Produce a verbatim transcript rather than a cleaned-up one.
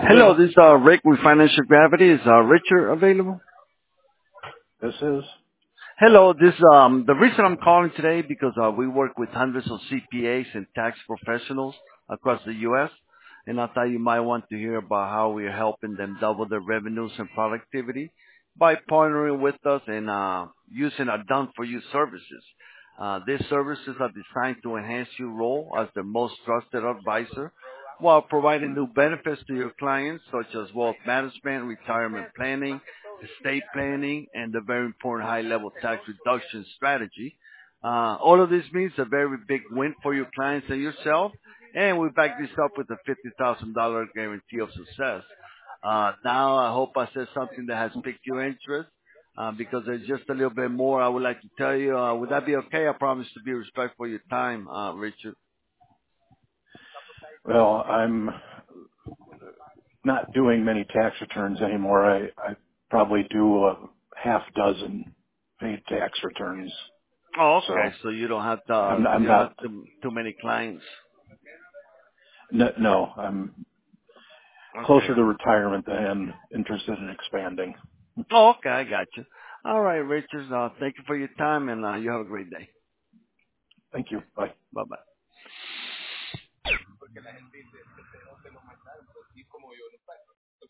Hello, Hello. this is uh, Rick with Financial Gravity. Is uh, Richard available? This is. Hello, this um the reason I'm calling today because uh, we work with hundreds of C P As and tax professionals across the U S and I thought you might want to hear about how we're helping them double their revenues and productivity by partnering with us and uh, using our done for you services. Uh, these services are designed to enhance your role as the most trusted advisor while providing new benefits to your clients such as wealth management, retirement planning, estate planning, and the very important high-level tax reduction strategy. Uh, all of this means a very big win for your clients and yourself, and we back this up with a fifty thousand dollars guarantee of success. Uh, now, I hope I said something that has piqued your interest, uh, because there's just a little bit more I would like to tell you. Uh, would that be okay? I promise to be respectful of your time, uh, Richard. Well, I'm not doing many tax returns anymore. I, I probably do a half dozen paid tax returns. Oh, okay. So So you don't have to, uh, I'm, I'm you don't have not. too, too many clients. No, no, I'm Okay. closer to retirement than I am interested in expanding. Oh, okay, I got you. All right, Richard. Uh, thank you for your time, and uh, you have a great day. Thank you. Bye. Bye bye.